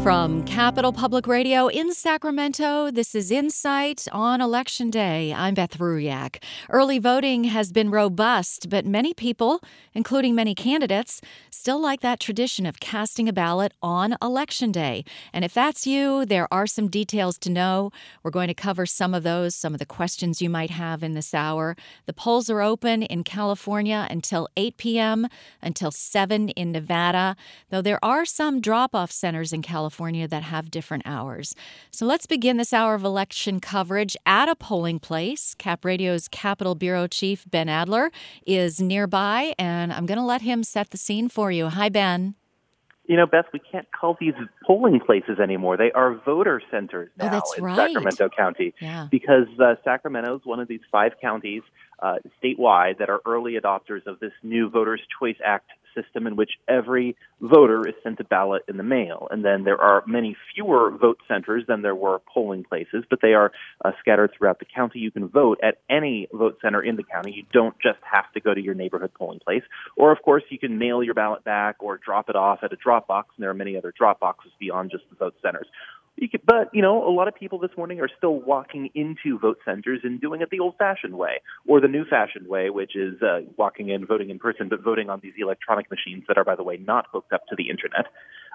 From Capital Public Radio in Sacramento, this is Insight on Election Day. I'm Beth Ruyak. Early voting has been robust, but many people, including many candidates, still like that tradition of casting a ballot on Election Day. And if that's you, there are some details to know. We're going to cover some of those, some of the questions you might have in this hour. The polls are open in California until 8 p.m., until 7 in Nevada, though there are some drop-off centers in California that have different hours. So let's begin this hour of election coverage at a polling place. Cap Radio's Capitol Bureau Chief Ben Adler is nearby, and I'm going to let him set the scene for you. Hi, Ben. You know, Beth, we can't call these polling places anymore. They are voter centers now in Sacramento County. Yeah. Because Sacramento is one of these 5 counties statewide that are early adopters of this new Voters' Choice Act system in which every voter is sent a ballot in the mail. And then there are many fewer vote centers than there were polling places, but they are scattered throughout the county. You can vote at any vote center in the county. You don't just have to go to your neighborhood polling place. Or, of course, you can mail your ballot back or drop it off at a drop box, and there are many other drop boxes beyond just the vote centers. But, you know, a lot of people this morning are still walking into vote centers and doing it the old-fashioned way, or the new-fashioned way, which is walking in, voting in person, but voting on these electronic machines that are, by the way, not hooked up to the Internet.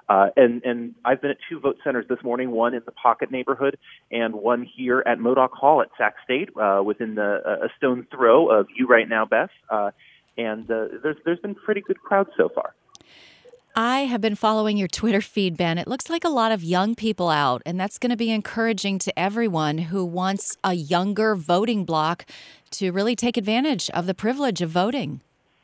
And I've been at 2 vote centers this morning, one in the Pocket neighborhood and one here at Modoc Hall at Sac State, within a stone's throw of you right now, Beth. And there's been pretty good crowds so far. I have been following your Twitter feed, Ben. It looks like a lot of young people out, and that's going to be encouraging to everyone who wants a younger voting bloc to really take advantage of the privilege of voting.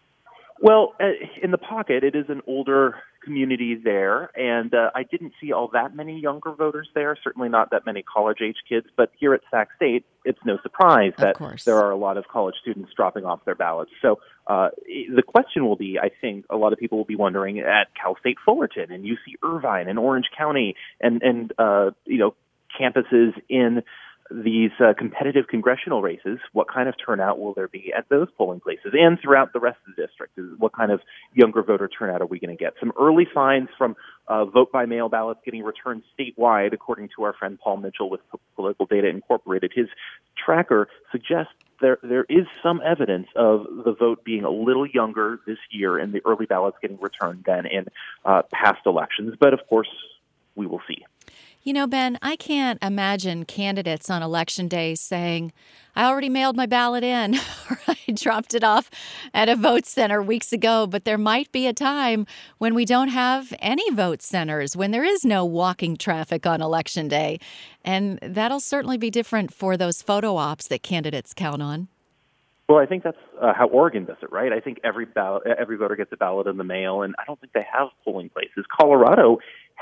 Well, in the Pocket, it is an older community there, and I didn't see all that many younger voters there, certainly not that many college-age kids, but here at Sac State, it's no surprise that there are a lot of college students dropping off their ballots. So the question will be, I think, a lot of people will be wondering at Cal State Fullerton and UC Irvine and Orange County and you know, campuses in these competitive congressional races, what kind of turnout will there be at those polling places and throughout the rest of the district? What kind of younger voter turnout are we going to get? Some early finds from vote-by-mail ballots getting returned statewide, according to our friend Paul Mitchell with Political Data Incorporated. His tracker suggests there is some evidence of the vote being a little younger this year in the early ballots getting returned than in past elections. But, of course, we will see. You know, Ben, I can't imagine candidates on Election Day saying, I already mailed my ballot in, or I dropped it off at a vote center weeks ago. But there might be a time when we don't have any vote centers, when there is no walking traffic on Election Day. And that'll certainly be different for those photo ops that candidates count on. Well, I think that's how Oregon does it, right? I think every voter gets a ballot in the mail, and I don't think they have polling places. Colorado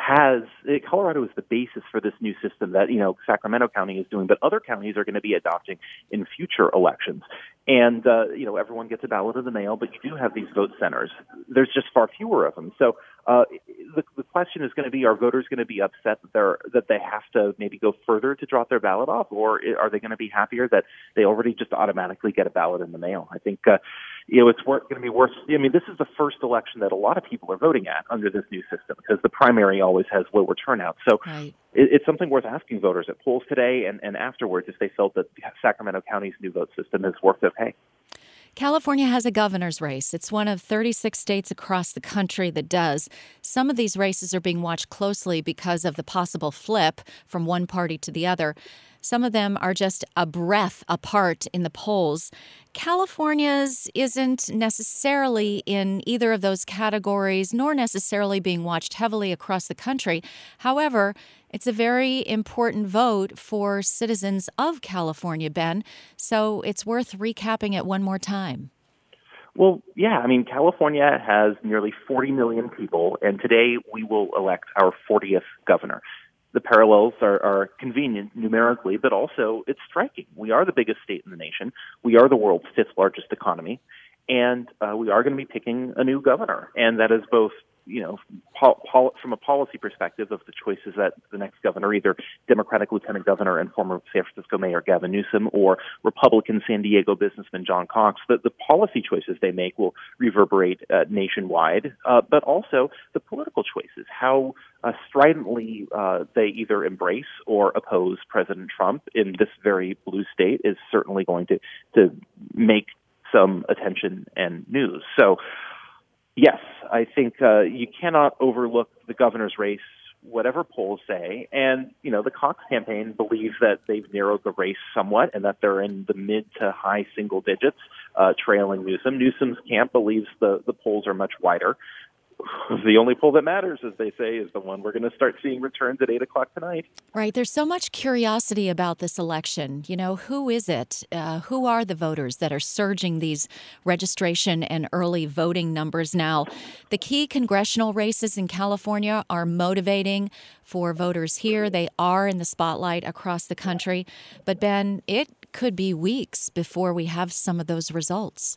is the basis for this new system that, you know, Sacramento County is doing, but other counties are going to be adopting in future elections. And, you know, everyone gets a ballot in the mail, but you do have these vote centers. There's just far fewer of them. So the question is going to be, are voters going to be upset that they have to maybe go further to drop their ballot off, or are they going to be happier that they already just automatically get a ballot in the mail? I think, you know, it's going to be worse. I mean, this is the first election that a lot of people are voting at under this new system because the primary always has lower turnout. So it's something worth asking voters at polls today and afterwards if they felt that Sacramento County's new vote system is worth their pay. California has a governor's race. It's one of 36 states across the country that does. Some of these races are being watched closely because of the possible flip from one party to the other. Some of them are just a breath apart in the polls. California's isn't necessarily in either of those categories, nor necessarily being watched heavily across the country. However, it's a very important vote for citizens of California, Ben, so it's worth recapping it one more time. Well, yeah, I mean, California has nearly 40 million people, and today we will elect our 40th governor. The parallels are convenient numerically, but also it's striking. We are the biggest state in the nation. We are the world's 5th largest economy, and we are going to be picking a new governor. And that is both, you know, from a policy perspective of the choices that the next governor, either Democratic Lieutenant Governor and former San Francisco Mayor Gavin Newsom or Republican San Diego businessman John Cox, the policy choices they make will reverberate nationwide, but also the political choices, how stridently they either embrace or oppose President Trump in this very blue state is certainly going to make some attention and news. So, yes, I think you cannot overlook the governor's race, whatever polls say. And, the Cox campaign believes that they've narrowed the race somewhat and that they're in the mid to high single digits, trailing Newsom. Newsom's camp believes the polls are much wider. The only poll that matters, as they say, is the one we're going to start seeing returns at 8 o'clock tonight. Right. There's so much curiosity about this election. Who is it? Who are the voters that are surging these registration and early voting numbers now? The key congressional races in California are motivating for voters here. They are in the spotlight across the country. But, Ben, it could be weeks before we have some of those results.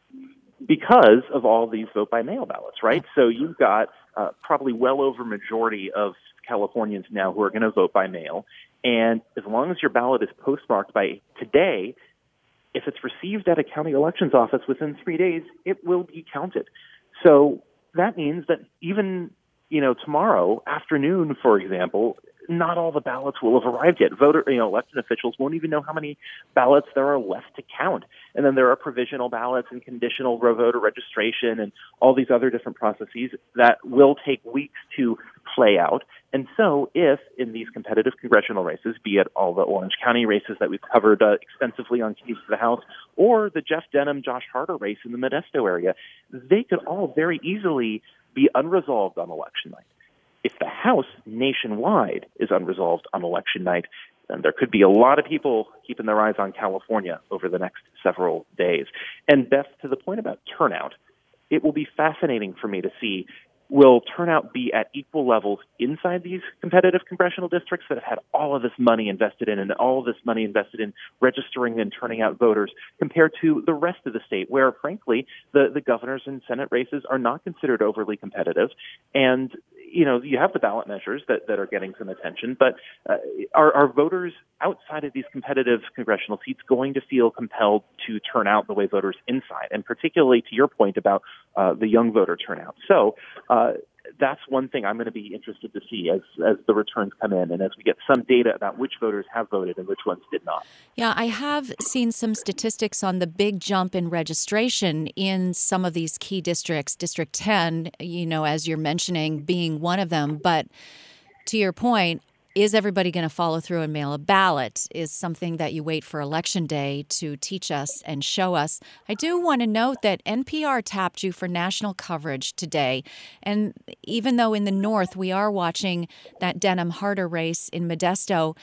Because of all these vote-by-mail ballots, right? So you've got probably well over majority of Californians now who are going to vote by mail. And as long as your ballot is postmarked by today, if it's received at a county elections office within 3 days, it will be counted. So that means that even, tomorrow afternoon, for example, not all the ballots will have arrived yet. Election officials won't even know how many ballots there are left to count. And then there are provisional ballots and conditional voter registration and all these other different processes that will take weeks to play out. And so if in these competitive congressional races, be it all the Orange County races that we've covered extensively on Keys to the House, or the Jeff Denham, Josh Harder race in the Modesto area, they could all very easily be unresolved on election night. If the House nationwide is unresolved on election night, then there could be a lot of people keeping their eyes on California over the next several days. And Beth, to the point about turnout, it will be fascinating for me to see, will turnout be at equal levels inside these competitive congressional districts that have had all of this money invested in and all of this money invested in registering and turning out voters compared to the rest of the state where, frankly, the governors and Senate races are not considered overly competitive. And you have the ballot measures that are getting some attention, but are voters outside of these competitive congressional seats going to feel compelled to turn out the way voters inside? And particularly to your point about the young voter turnout. So that's one thing I'm going to be interested to see as the returns come in and as we get some data about which voters have voted and which ones did not. Yeah, I have seen some statistics on the big jump in registration in some of these key districts, District 10, as you're mentioning, being one of them. But to your point, is everybody going to follow through and mail a ballot is something that you wait for Election Day to teach us and show us. I do want to note that NPR tapped you for national coverage today. And even though in the North we are watching that Denham-Harder race in Modesto,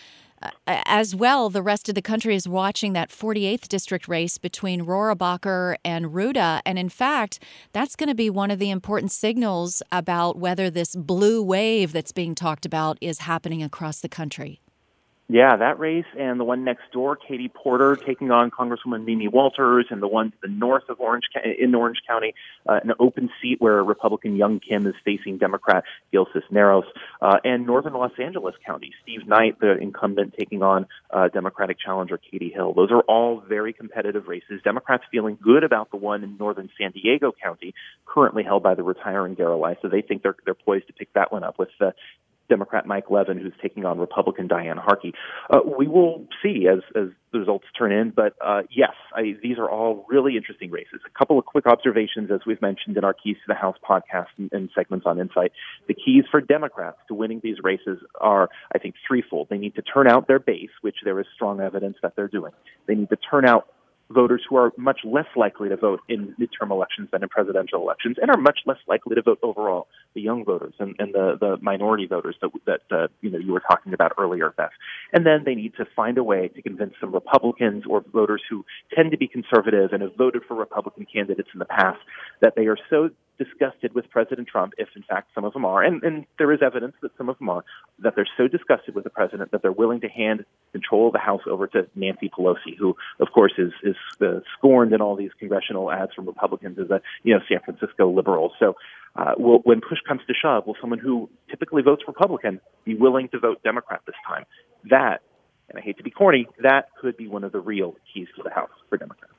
as well, the rest of the country is watching that 48th district race between Rohrabacher and Ruda. And in fact, that's going to be one of the important signals about whether this blue wave that's being talked about is happening across the country. Yeah, that race and the one next door, Katie Porter taking on Congresswoman Mimi Walters, and the one to the north of Orange County, an open seat where Republican Young Kim is facing Democrat Gil Cisneros, and northern Los Angeles County, Steve Knight, the incumbent, taking on Democratic challenger Katie Hill. Those are all very competitive races. Democrats feeling good about the one in northern San Diego County, currently held by the retiring Garelai, so they think they're poised to pick that one up with Democrat Mike Levin, who's taking on Republican Diane Harkey. We will see as the results turn in, but yes, these are all really interesting races. A couple of quick observations, as we've mentioned in our Keys to the House podcast and segments on Insight. The keys for Democrats to winning these races are, I think, threefold. They need to turn out their base, which there is strong evidence that they're doing. They need to turn out voters who are much less likely to vote in midterm elections than in presidential elections, and are much less likely to vote overall, the young voters and the minority voters that you were talking about earlier, Beth. And then they need to find a way to convince some Republicans or voters who tend to be conservative and have voted for Republican candidates in the past that they are so disgusted with President Trump, if in fact some of them are, and there is evidence that some of them are, that they're so disgusted with the president that they're willing to hand control of the House over to Nancy Pelosi, who, of course, is scorned in all these congressional ads from Republicans as a San Francisco liberal. So when push comes to shove, will someone who typically votes Republican be willing to vote Democrat this time? That, and I hate to be corny, that could be one of the real keys to the House for Democrats.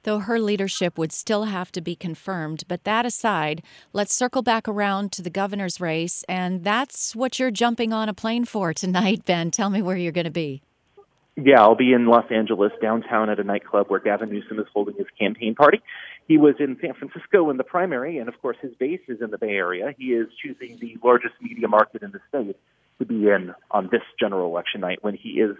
though her leadership would still have to be confirmed. But that aside, let's circle back around to the governor's race, and that's what you're jumping on a plane for tonight, Ben. Tell me where you're going to be. Yeah, I'll be in Los Angeles, downtown at a nightclub where Gavin Newsom is holding his campaign party. He was in San Francisco in the primary, and of course his base is in the Bay Area. He is choosing the largest media market in the state to be in on this general election night, when he is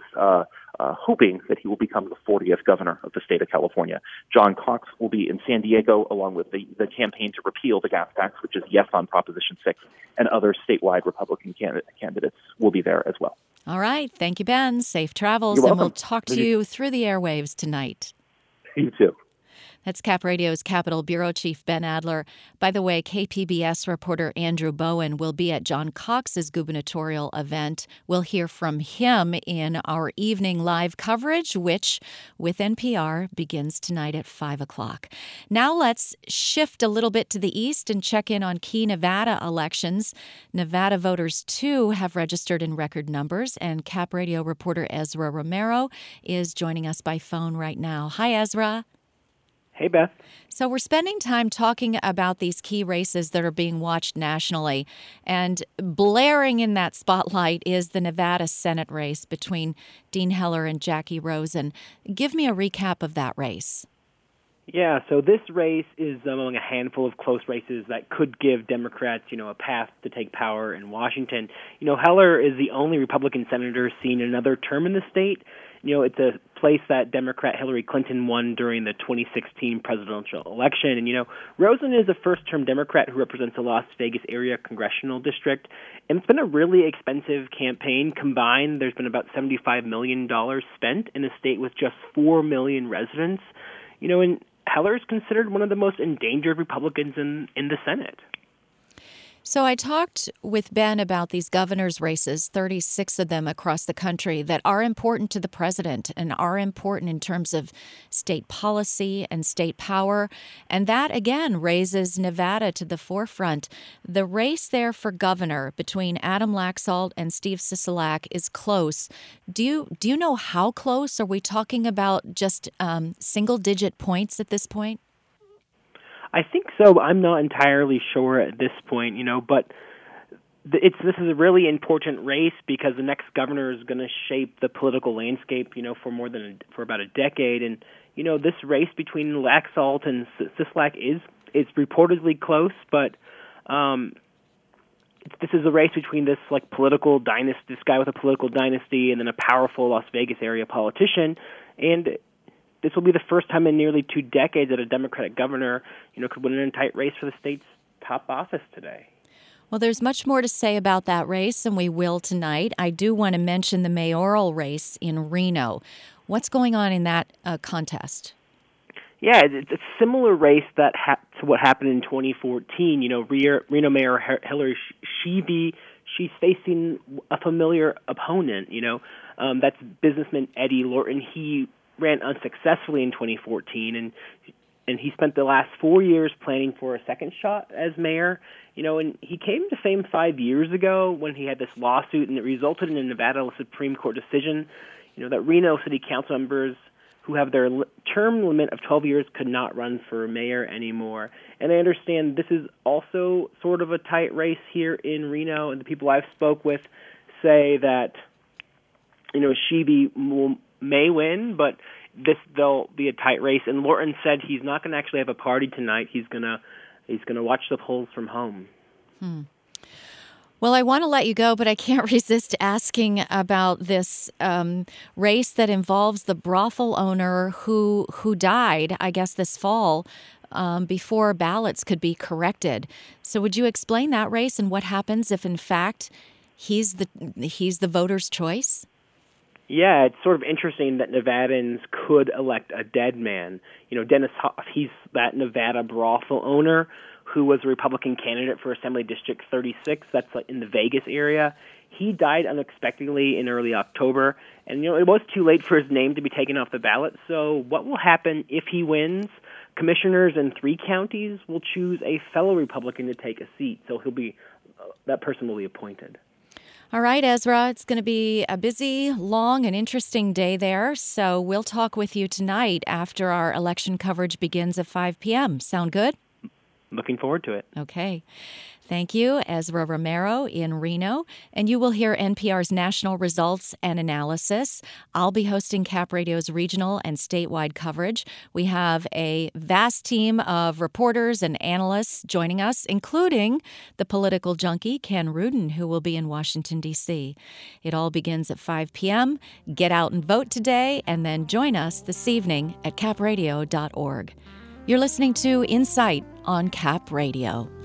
hoping that he will become the 40th governor of the state of California. John Cox will be in San Diego, along with the campaign to repeal the gas tax, which is yes on Proposition 6, and other statewide Republican candidates will be there as well. All right. Thank you, Ben. Safe travels, You're welcome. and we'll talk to you through the airwaves tonight. You too. That's Cap Radio's Capitol Bureau Chief Ben Adler. By the way, KPBS reporter Andrew Bowen will be at John Cox's gubernatorial event. We'll hear from him in our evening live coverage, which, with NPR, begins tonight at 5 o'clock. Now let's shift a little bit to the east and check in on key Nevada elections. Nevada voters, too, have registered in record numbers, and Cap Radio reporter Ezra Romero is joining us by phone right now. Hi, Ezra. Hey, Beth. So we're spending time talking about these key races that are being watched nationally, and blaring in that spotlight is the Nevada Senate race between Dean Heller and Jackie Rosen. Give me a recap of that race. Yeah, so this race is among a handful of close races that could give Democrats, a path to take power in Washington. Heller is the only Republican senator seen another term in the state. It's a place that Democrat Hillary Clinton won during the 2016 presidential election. And, Rosen is a first-term Democrat who represents the Las Vegas area congressional district. And it's been a really expensive campaign. Combined, there's been about $75 million spent in a state with just 4 million residents. And Heller is considered one of the most endangered Republicans in the Senate. So I talked with Ben about these governor's races, 36 of them across the country, that are important to the president and are important in terms of state policy and state power. And that, again, raises Nevada to the forefront. The race there for governor between Adam Laxalt and Steve Sisolak is close. Do you know how close? Are we talking about just single-digit points at this point? I think so. I'm not entirely sure at this point, but this is a really important race because the next governor is going to shape the political landscape, for about a decade. And this race between Laxalt and Sisolak is reportedly close, but this is a race between this political dynasty, this guy with a political dynasty, and then a powerful Las Vegas area politician, and this will be the first time in nearly 2 decades that a Democratic governor, could win in a tight race for the state's top office today. Well, there's much more to say about that race, and we will tonight. I do want to mention the mayoral race in Reno. What's going on in that contest? Yeah, it's a similar race to what happened in 2014. Reno Mayor Hillary Sheevey, she's facing a familiar opponent. That's businessman Eddie Lorton. He ran unsuccessfully in 2014, and he spent the last 4 years planning for a second shot as mayor. And he came to fame 5 years ago when he had this lawsuit, and it resulted in a Nevada Supreme Court decision, that Reno City Council members who have their term limit of 12 years could not run for mayor anymore. And I understand this is also sort of a tight race here in Reno, and the people I've spoke with say that, Sheevey may win, but there'll be a tight race. And Lorton said he's not going to actually have a party tonight. He's gonna watch the polls from home. Well, I want to let you go, but I can't resist asking about this race that involves the brothel owner who died, I guess, this fall before ballots could be corrected. So would you explain that race and what happens if, in fact, he's the voter's choice? Yeah, it's sort of interesting that Nevadans could elect a dead man. Dennis Hoff, he's that Nevada brothel owner who was a Republican candidate for Assembly District 36, that's in the Vegas area. He died unexpectedly in early October, and it was too late for his name to be taken off the ballot. So what will happen if he wins? Commissioners in 3 counties will choose a fellow Republican to take a seat, so that person will be appointed. All right, Ezra, it's going to be a busy, long, and interesting day there. So we'll talk with you tonight after our election coverage begins at 5 p.m. Sound good? Looking forward to it. Okay. Thank you, Ezra Romero in Reno. And you will hear NPR's national results and analysis. I'll be hosting Cap Radio's regional and statewide coverage. We have a vast team of reporters and analysts joining us, including the political junkie, Ken Rudin, who will be in Washington, D.C. It all begins at 5 p.m. Get out and vote today, and then join us this evening at capradio.org. You're listening to Insight on Cap Radio.